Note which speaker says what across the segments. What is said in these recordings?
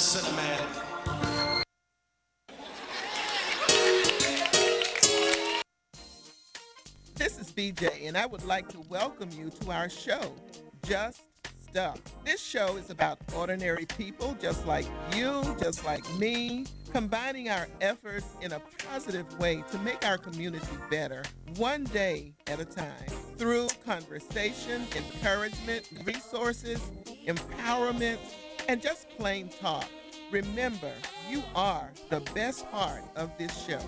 Speaker 1: cinematic.
Speaker 2: This is BJ, and I would like to welcome you to our show, Just Stuff. This show is about ordinary people just like you, just like me, combining our efforts in a positive way to make our community better, one day at a time, through conversation, encouragement, resources, empowerment, and just plain talk. Remember, you are the best part of this show.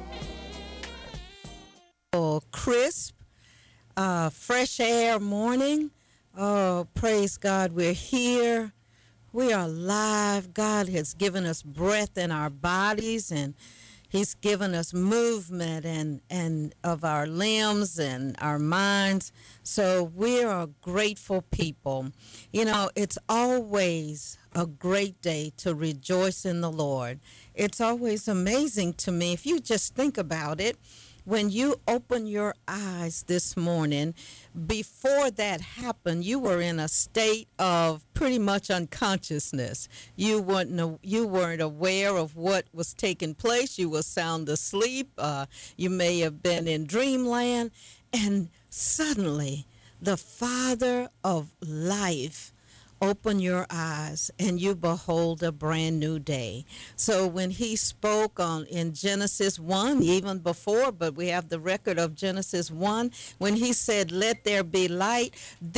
Speaker 3: Oh, crisp, fresh air morning. Oh, praise God, we're here. We are alive. God has given us breath in our bodies, and He's given us movement and of our limbs and our minds. So we are a grateful people. You know, it's always a great day to rejoice in the Lord. It's always amazing to me if you just think about it. When you open your eyes this morning, before that happened, you were in a state of pretty much unconsciousness. You weren't aware of what was taking place. You were sound asleep. You may have been in dreamland, and suddenly, the Father of life open your eyes and you behold a brand new day. So when he spoke on in Genesis 1, even before, but we have the record of Genesis 1, when he said, "Let there be light,"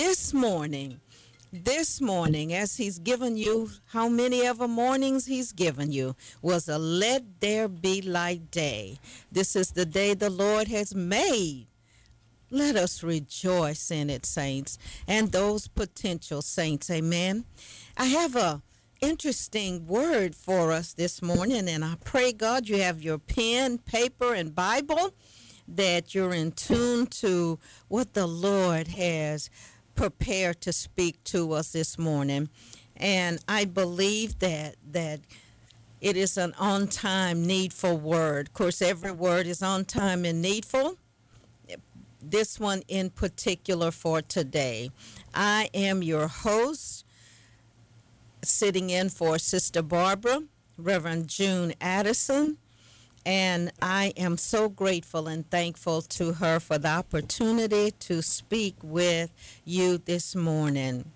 Speaker 3: this morning, as he's given you, how many ever mornings he's given you, was a let there be light day. This is the day the Lord has made. Let us rejoice in it, saints, and those potential saints. Amen. I have a interesting word for us this morning, and I pray, God, you have your pen, paper, and Bible, that you're in tune to what the Lord has prepared to speak to us this morning. And I believe that it is an on-time, needful word. Of course, every word is on time and needful. This one in particular for today. I am your host, sitting in for Sister Barbara, Reverend June Addison, and I am so grateful and thankful to her for the opportunity to speak with you this morning.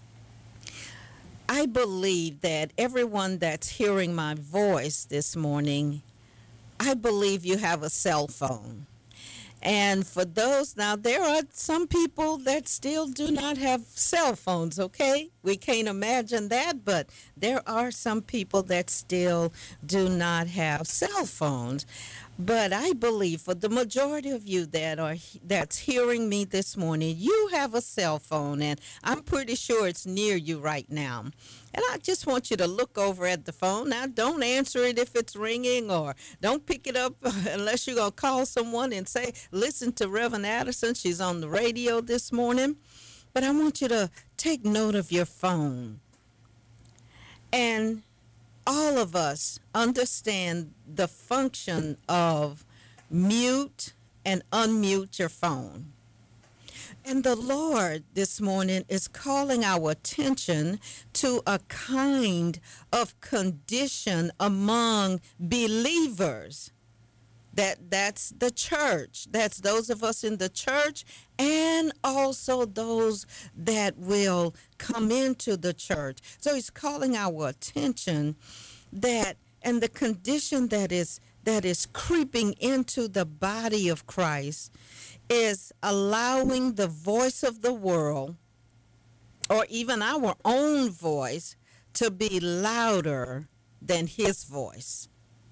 Speaker 3: I believe that everyone that's hearing my voice this morning, I believe you have a cell phone. And for those, now there are some people that still do not have cell phones, okay? We can't imagine that, but there are some people that still do not have cell phones. But I believe for the majority of you that's hearing me this morning, you have a cell phone, and I'm pretty sure it's near you right now. And I just want you to look over at the phone. Now, don't answer it if it's ringing, or don't pick it up unless you're going to call someone and say, "Listen to Reverend Addison. She's on the radio this morning." But I want you to take note of your phone. And all of us understand the function of mute and unmute your phone. And the Lord this morning is calling our attention to a kind of condition among believers. That's the church. That's those of us in the church, and also those that will come into the church. So he's calling our attention that, and the condition that is creeping into the body of Christ is allowing the voice of the world, or even our own voice, to be louder than his voice.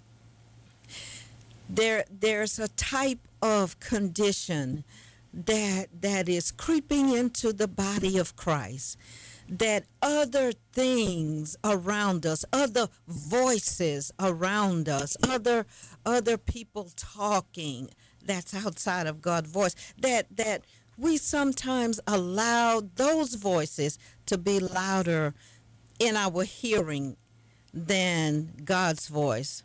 Speaker 3: There's a type of condition that is creeping into the body of Christ, that other things around us, other voices around us, other people talking, that's outside of God's voice, that we sometimes allow those voices to be louder in our hearing than God's voice.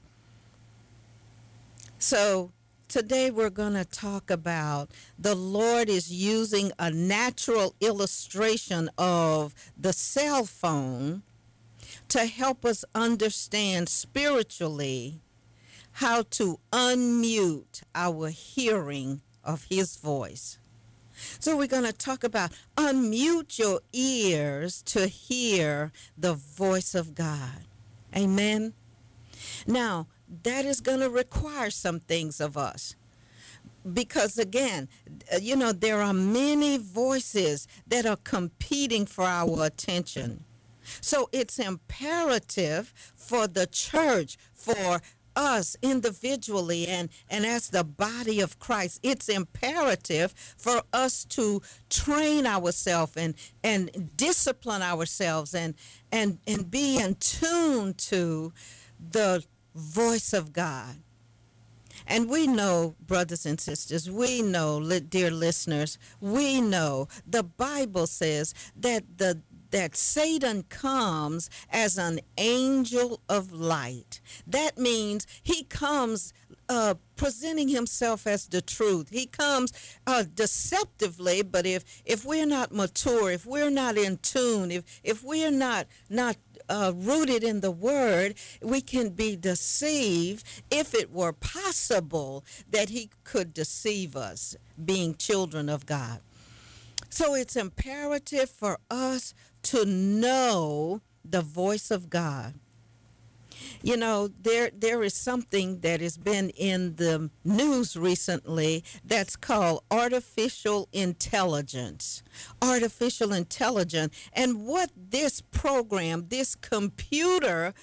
Speaker 3: So today we're going to talk about the Lord is using a natural illustration of the cell phone to help us understand spiritually how to unmute our hearing of his voice. So we're going to talk about unmute your ears to hear the voice of God. Amen. Now, that is going to require some things of us. Because again, there are many voices that are competing for our attention. So it's imperative for the church, for us individually and as the body of Christ, it's imperative for us to train ourselves and discipline ourselves and be in tune to the voice of God. And we know, brothers and sisters, we know, dear listeners, we know the Bible says that Satan comes as an angel of light. That means he comes presenting himself as the truth. He comes deceptively, but if we're not mature, if we're not in tune, if we're not rooted in the word, we can be deceived if it were possible that he could deceive us, being children of God. So it's imperative for us to know the voice of God. You know, there is something that has been in the news recently that's called artificial intelligence. Artificial intelligence. And what this program, this computer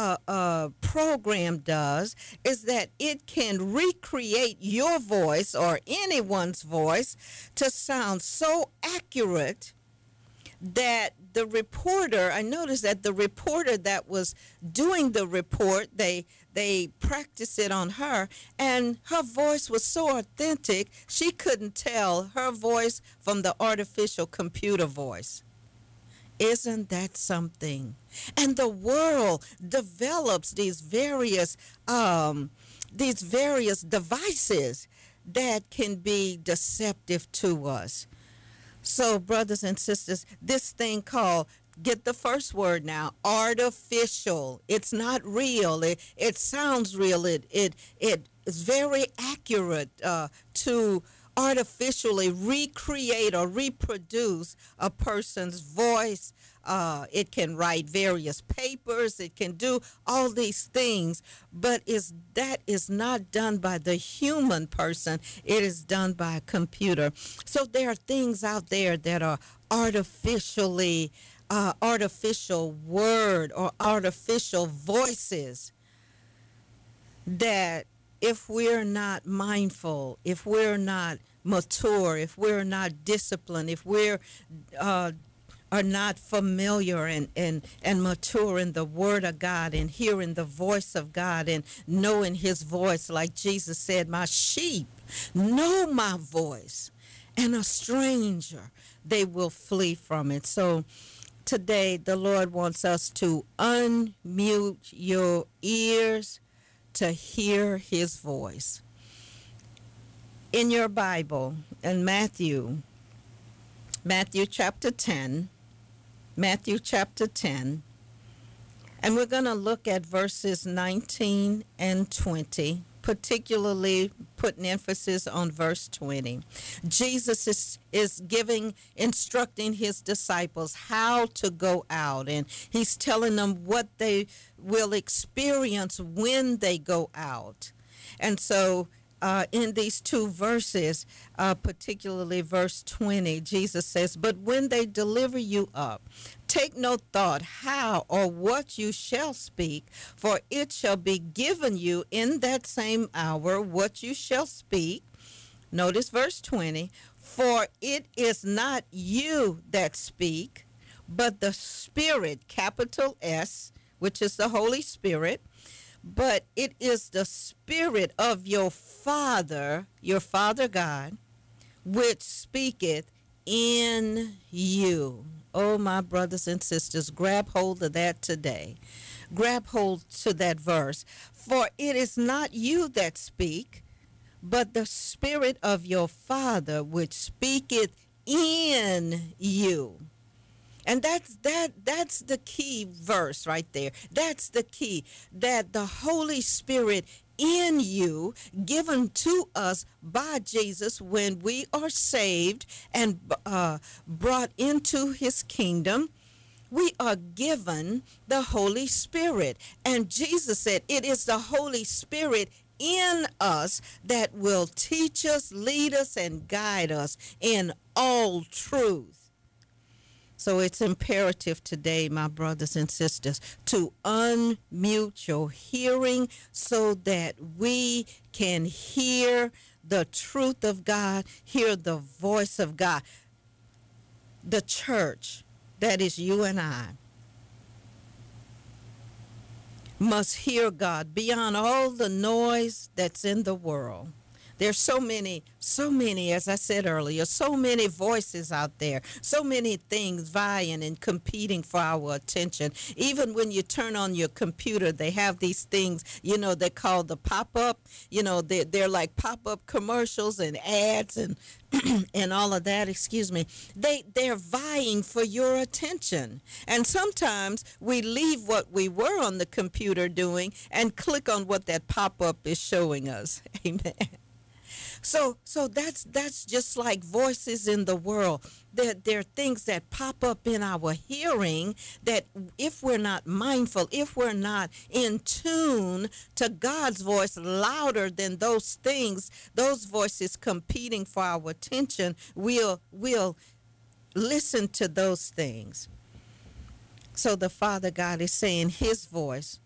Speaker 3: program does is that it can recreate your voice or anyone's voice to sound so accurate that the reporter, I noticed that the reporter that was doing the report, they practiced it on her, and her voice was so authentic, she couldn't tell her voice from the artificial computer voice. Isn't that something? And the world develops these various devices that can be deceptive to us. So, brothers and sisters, this thing called, get the first word now, artificial. It's not real. It sounds real. It is very accurate to artificially recreate or reproduce a person's voice. It can write various papers. It can do all these things, but that is not done by the human person. It is done by a computer. So there are things out there that are artificially, artificial word or artificial voices that if we're not mindful, if we're not mature, if we're not disciplined, if we're are not familiar and mature in the word of God and hearing the voice of God and knowing his voice, like Jesus said, my sheep know my voice, and a stranger, they will flee from it. So today the Lord wants us to unmute your ears to hear his voice. In your Bible, in Matthew chapter 10, and we're going to look at verses 19 and 20, particularly putting emphasis on verse 20. Jesus is instructing his disciples how to go out, and he's telling them what they will experience when they go out. And so in these two verses, particularly verse 20, Jesus says, but when they deliver you up, take no thought how or what you shall speak, for it shall be given you in that same hour what you shall speak. Notice verse 20, for it is not you that speak, but the Spirit, capital S, which is the Holy Spirit, but it is the Spirit of your Father God, which speaketh in you. Oh, my brothers and sisters, grab hold of that today. Grab hold to that verse. For it is not you that speak, but the Spirit of your Father, which speaketh in you. And that's the key verse right there. That's the key, that the Holy Spirit in you, given to us by Jesus when we are saved and brought into his kingdom, we are given the Holy Spirit. And Jesus said it is the Holy Spirit in us that will teach us, lead us, and guide us in all truth. So it's imperative today, my brothers and sisters, to unmute your hearing so that we can hear the truth of God, hear the voice of God. The church, that is you and I, must hear God beyond all the noise that's in the world. There's so many, as I said earlier, so many voices out there, so many things vying and competing for our attention. Even when you turn on your computer, they have these things, they call the pop-up. They're like pop-up commercials and ads and and all of that, excuse me. They're vying for your attention. And sometimes we leave what we were on the computer doing and click on what that pop-up is showing us. Amen. So that's just like voices in the world. There are things that pop up in our hearing that if we're not mindful, if we're not in tune to God's voice louder than those things, those voices competing for our attention, we'll listen to those things. So the Father God is saying his voice,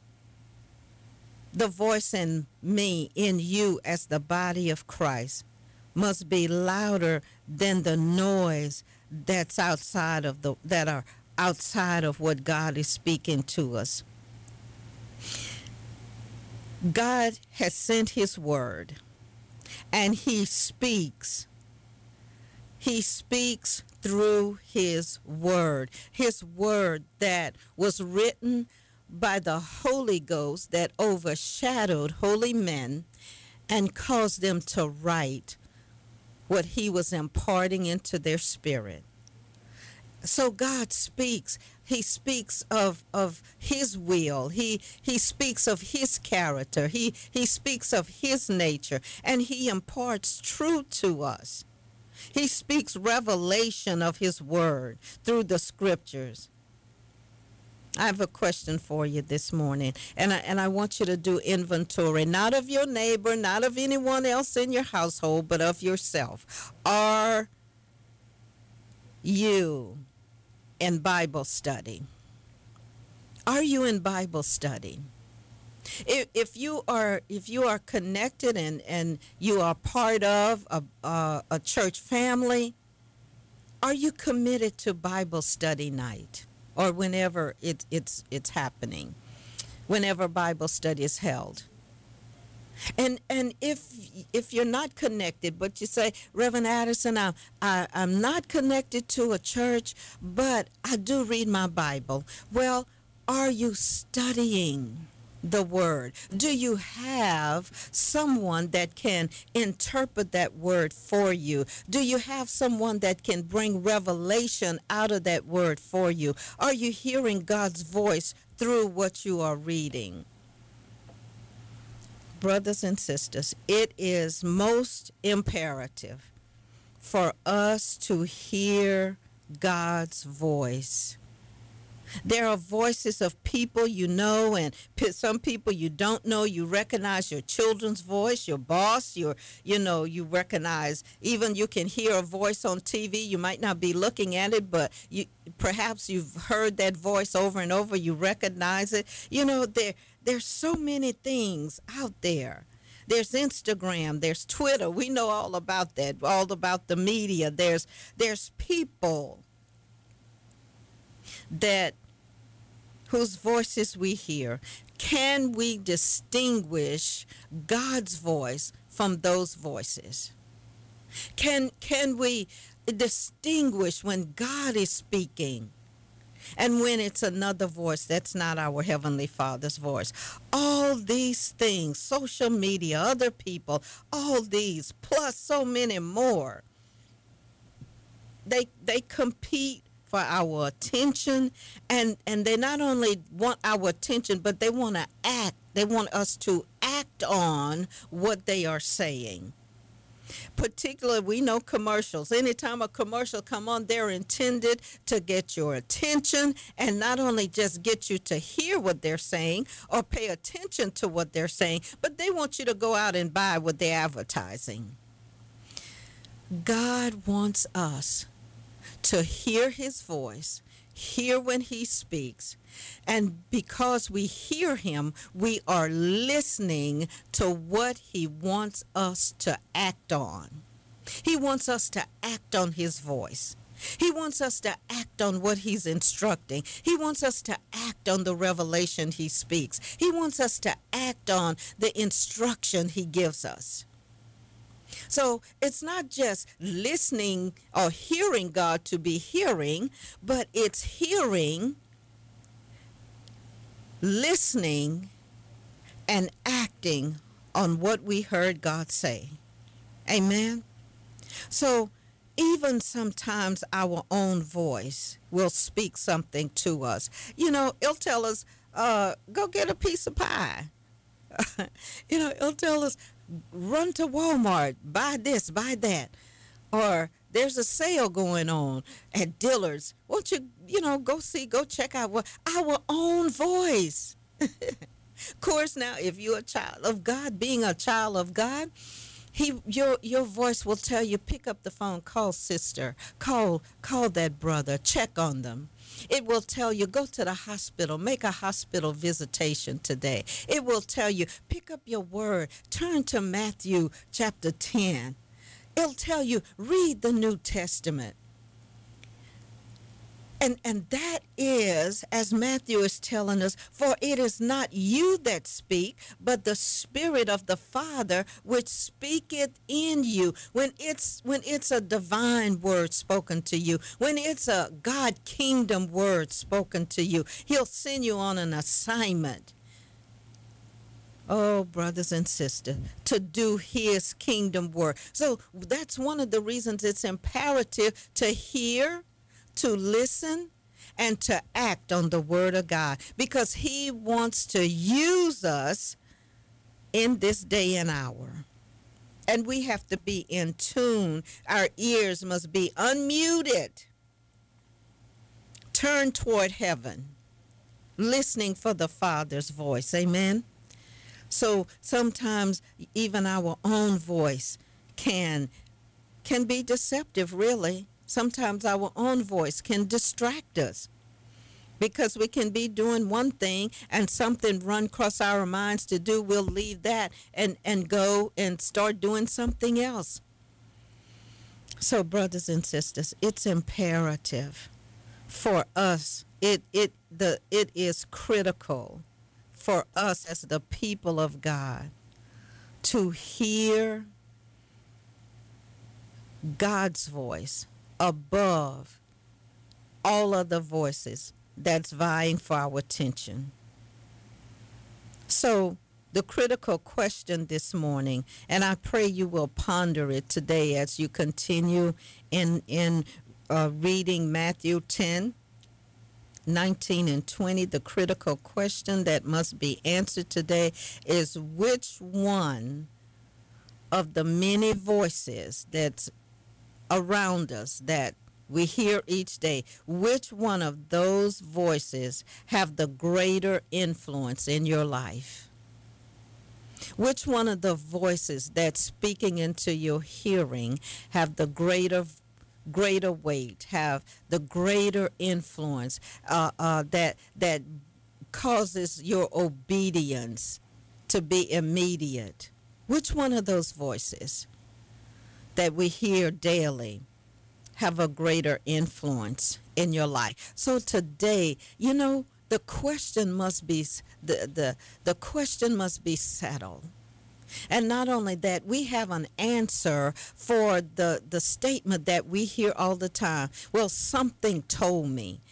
Speaker 3: the voice in me, in you as the body of Christ, must be louder than the noise that are outside of what God is speaking to us. God has sent his word, and he speaks. He speaks through his word that was written by the Holy Ghost that overshadowed holy men and caused them to write what he was imparting into their spirit. So God speaks. He speaks of his will. He speaks of his character. He speaks of his nature, and he imparts truth to us. He speaks revelation of his word through the scriptures. I have a question for you this morning, and I want you to do inventory, not of your neighbor, not of anyone else in your household, but of yourself. Are you in Bible study? Are you in Bible study? If you are connected and you are part of a church family, are you committed to Bible study night? Or whenever it's happening, whenever Bible study is held. And if you're not connected, but you say, Reverend Addison, I'm not connected to a church, but I do read my Bible. Well, are you studying the word? Do you have someone that can interpret that word for you? Do you have someone that can bring revelation out of that word for you? Are you hearing God's voice through what you are reading? Brothers and sisters, it is most imperative for us to hear God's voice. There are voices of people you know and some people you don't know. You recognize your children's voice, your boss, you recognize, even you can hear a voice on TV. You might not be looking at it, but perhaps you've heard that voice over and over. You recognize it. There's so many things out there. There's Instagram, there's Twitter. We know all about that, all about the media. There's people whose voices we hear. Can we distinguish God's voice from those voices? Can we distinguish when God is speaking and when it's another voice that's not our Heavenly Father's voice? All these things, social media, other people, all these, plus so many more, they compete for our attention, and they not only want our attention, but they want to act. They want us to act on what they are saying. Particularly, we know commercials. Anytime a commercial come on, they're intended to get your attention and not only just get you to hear what they're saying or pay attention to what they're saying, but they want you to go out and buy what they're advertising. God wants us to hear his voice, hear when he speaks, and because we hear him, we are listening to what he wants us to act on. He wants us to act on his voice. He wants us to act on what he's instructing. He wants us to act on the revelation he speaks. He wants us to act on the instruction he gives us. So it's not just listening or hearing God to be hearing, but it's hearing, listening, and acting on what we heard God say. Amen. So even sometimes our own voice will speak something to us. You know, it'll tell us, go get a piece of pie. You know, it'll tell us, run to Walmart, buy this, buy that. Or there's a sale going on at Dillard's. Won't you, go check out what our own voice. Of course, now, if you're a child of God, being a child of God, your voice will tell you, pick up the phone, call sister, call that brother, check on them. It will tell you, go to the hospital, make a hospital visitation today. It will tell you, pick up your word, turn to Matthew chapter 10. It'll tell you, read the New Testament. And that is, as Matthew is telling us, for it is not you that speak, but the Spirit of the Father which speaketh in you. When it's a divine word spoken to you, when it's a God kingdom word spoken to you, he'll send you on an assignment. Oh, brothers and sisters, to do his kingdom work. So that's one of the reasons it's imperative to hear, to listen, and to act on the word of God, because he wants to use us in this day and hour. And we have to be in tune. Our ears must be unmuted, turned toward heaven, listening for the Father's voice. Amen. So sometimes even our own voice can be deceptive, really. Sometimes our own voice can distract us, because we can be doing one thing and something run across our minds to do. We'll leave that and go and start doing something else. So, brothers and sisters, it's imperative for us. It is critical for us as the people of God to hear God's voice above all other voices that's vying for our attention. So the critical question this morning, and I pray you will ponder it today as you continue in reading Matthew 10, 19 and 20, the critical question that must be answered today is, which one of the many voices that's around us that we hear each day, which one of those voices have the greater influence in your life? Which one of the voices that's speaking into your hearing have the greater weight, have the greater influence that causes your obedience to be immediate? Which one of those voices that we hear daily have a greater influence in your life? So today, the question must be the question must be settled. And not only that, we have an answer for the statement that we hear all the time. Well, something told me.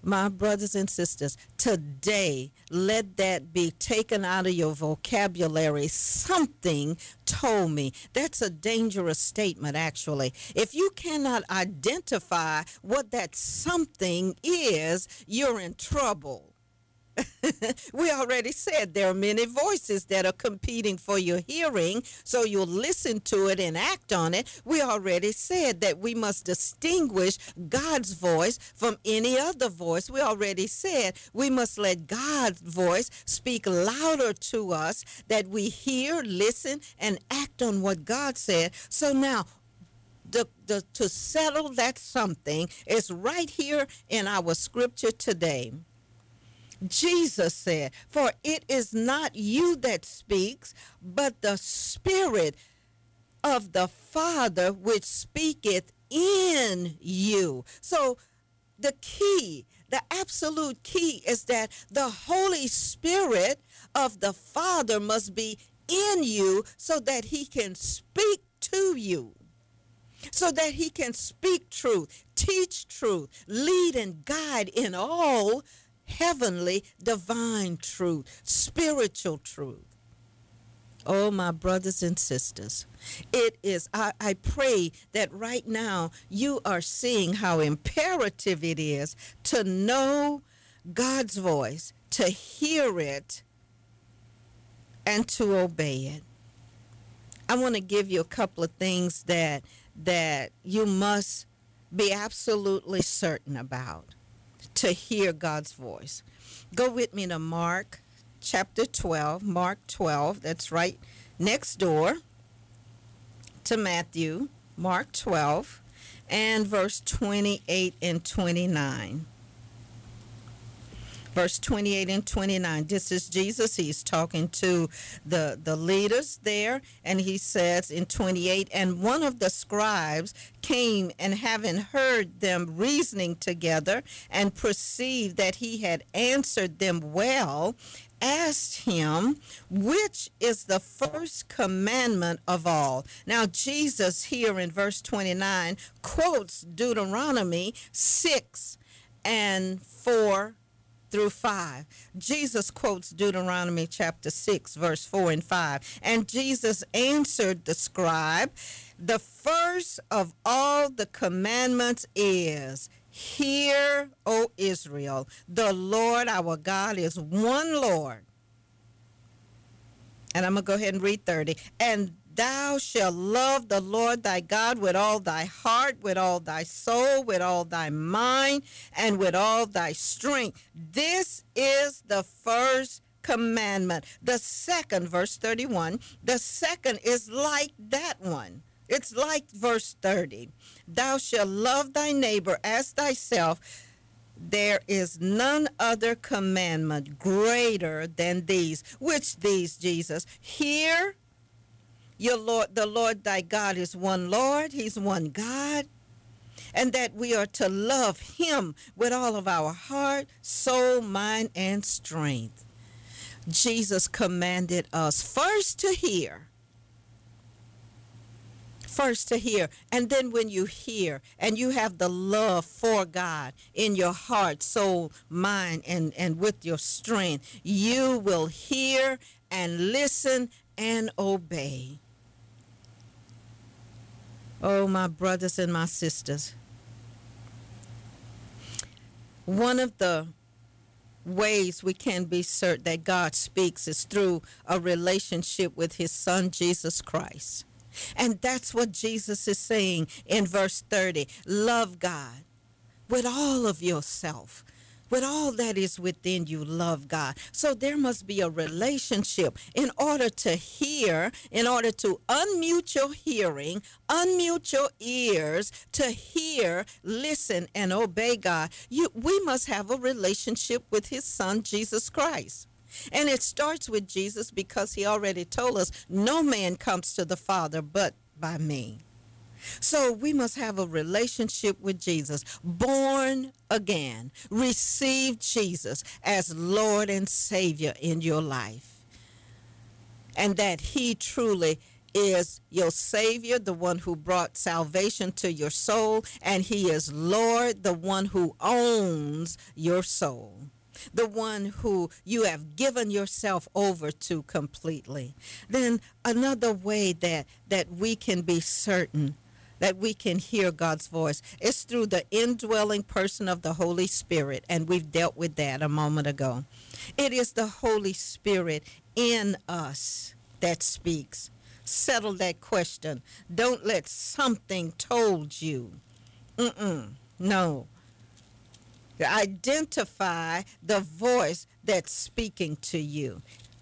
Speaker 3: My brothers and sisters, today, let that be taken out of your vocabulary. Something told me. That's a dangerous statement, actually. If you cannot identify what that something is, you're in trouble. We already said there are many voices that are competing for your hearing, so you'll listen to it and act on it. We already said that we must distinguish God's voice from any other voice. We already said we must let God's voice speak louder to us, that we hear, listen, and act on what God said. So now, to settle that something is right here in our scripture today. Jesus said, "For it is not you that speaks, but the Spirit of the Father which speaketh in you." So the key, the absolute key is that the Holy Spirit of the Father must be in you so that he can speak to you, so that he can speak truth, teach truth, lead and guide in all heavenly, divine truth, spiritual truth. Oh, my brothers and sisters, it is, I pray that right now you are seeing how imperative it is to know God's voice, to hear it, and to obey it. I want to give you a couple of things that you must be absolutely certain about to hear God's voice. Go with me to Mark chapter 12, Mark 12, that's right next door to Matthew, Mark 12, and verse 28 and 29. Verse 28 and 29, this is Jesus. He's talking to the leaders there, and he says in 28, "And one of the scribes came, and having heard them reasoning together and perceived that he had answered them well, asked him, which is the first commandment of all?" Now, Jesus here in verse 29 quotes Deuteronomy 6 and 4 through 5. Jesus quotes Deuteronomy chapter 6, verse 4 and 5. "And Jesus answered the scribe, the first of all the commandments is, Hear, O Israel, the Lord our God is one Lord." And I'm going to go ahead and read 30. "And thou shalt love the Lord thy God with all thy heart, with all thy soul, with all thy mind, and with all thy strength. This is the first commandment." The second, verse 31, the second is like that one. It's like verse 30. "Thou shalt love thy neighbor as thyself. There is none other commandment greater than these." Which these, Jesus? Hear, your Lord, the Lord thy God is one Lord, he's one God, and that we are to love him with all of our heart, soul, mind, and strength. Jesus commanded us first to hear, and then when you hear and you have the love for God in your heart, soul, mind, and with your strength, you will hear and listen and obey. Oh, my brothers and my sisters, one of the ways we can be certain that God speaks is through a relationship with his son, Jesus Christ. And that's what Jesus is saying in verse 30. Love God with all of yourself. With all that is within you, love God. So there must be a relationship in order to hear, in order to unmute your hearing, unmute your ears, to hear, listen, and obey God. We must have a relationship with his son, Jesus Christ. And it starts with Jesus because he already told us no man comes to the Father but by me. So we must have a relationship with Jesus, born again. Receive Jesus as Lord and Savior in your life. And that he truly is your Savior, the one who brought salvation to your soul, and He is Lord, the one who owns your soul, the one who you have given yourself over to completely. Then another way that we can be certain that we can hear God's voice is through the indwelling person of the Holy Spirit, and we've dealt with that a moment ago. It is the Holy Spirit in us that speaks. Settle that question. Don't let something told you. No. Identify the voice that's speaking to you.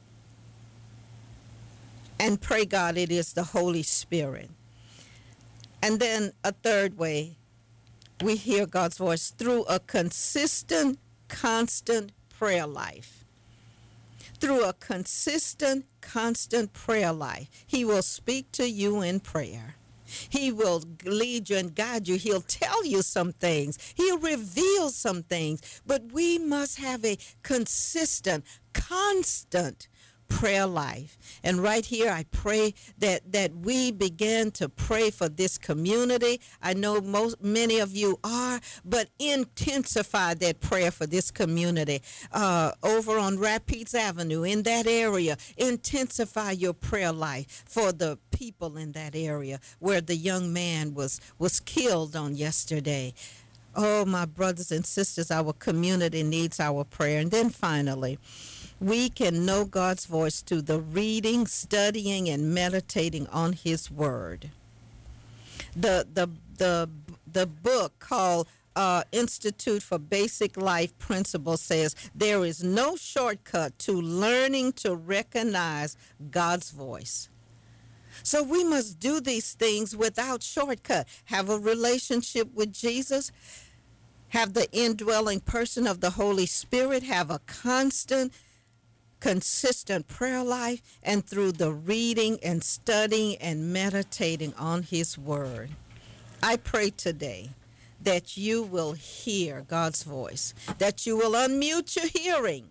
Speaker 3: And pray God it is the Holy Spirit. And then a third way we hear God's voice through a consistent, constant prayer life. Through a consistent, constant prayer life, He will speak to you in prayer. He will lead you and guide you. He'll tell you some things. He'll reveal some things. But we must have a consistent, constant prayer life. And right here, I pray that we begin to pray for this community. I know many of you are, but intensify that prayer for this community. Over on Rapides Avenue, in that area, intensify your prayer life for the people in that area where the young man was killed on yesterday. Oh, my brothers and sisters, our community needs our prayer. And then finally, we can know God's voice through the reading, studying, and meditating on His Word. The book called Institute for Basic Life Principles says there is no shortcut to learning to recognize God's voice. So we must do these things without shortcut. Have a relationship with Jesus. Have the indwelling person of the Holy Spirit. Have a consistent prayer life, and through the reading and studying and meditating on His Word. I pray today that you will hear God's voice, that you will unmute your hearing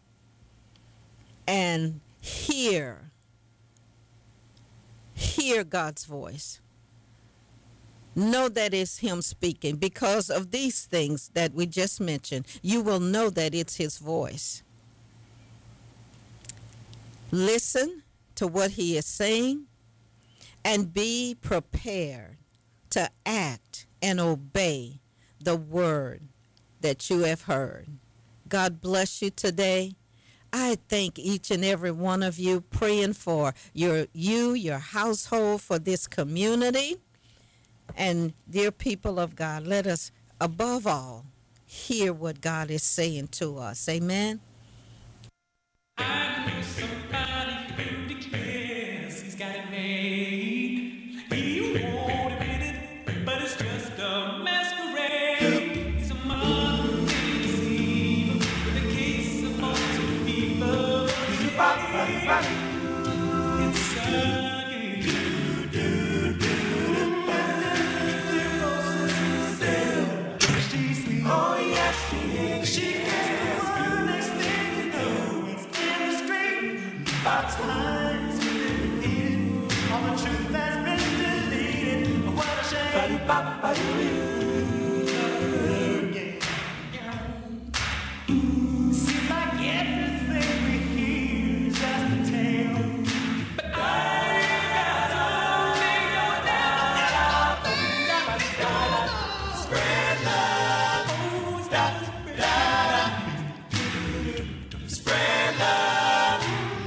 Speaker 3: and hear God's voice. Know that it's Him speaking. Because of these things that we just mentioned, you will know that it's His voice. Listen to what He is saying and be prepared to act and obey the word that you have heard. God bless you today. I thank each and every one of you, praying for your household, for this community. And dear people of God, let us above all hear what God is saying to us. Amen.
Speaker 1: I know somebody who declares he's got it made. He won't admit it, but it's just a masquerade. He's a modern deceiver with a case of multiple fever. It's she's sweet. Oh yes, she is. She is the one. Next thing you know, it's about times we've been defeated. All the truth has been deleted. What a shame. Seems like everything we hear is just a tale. But I got something going down. Spread love. Oh, stop. Spread love.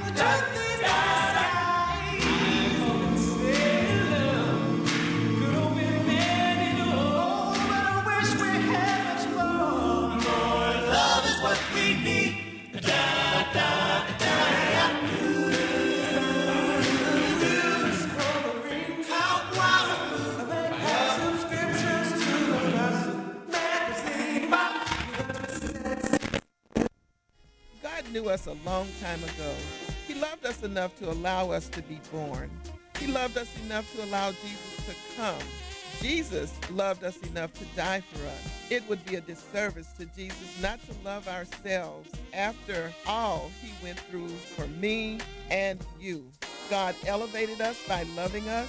Speaker 2: God knew us a long time ago. He loved us enough to allow us to be born. He loved us enough to allow Jesus to come. Jesus loved us enough to die for us. It would be a disservice to Jesus not to love ourselves after all He went through for me and you. God elevated us by loving us.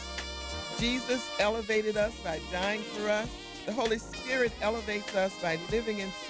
Speaker 2: Jesus elevated us by dying for us. The Holy Spirit elevates us by living inside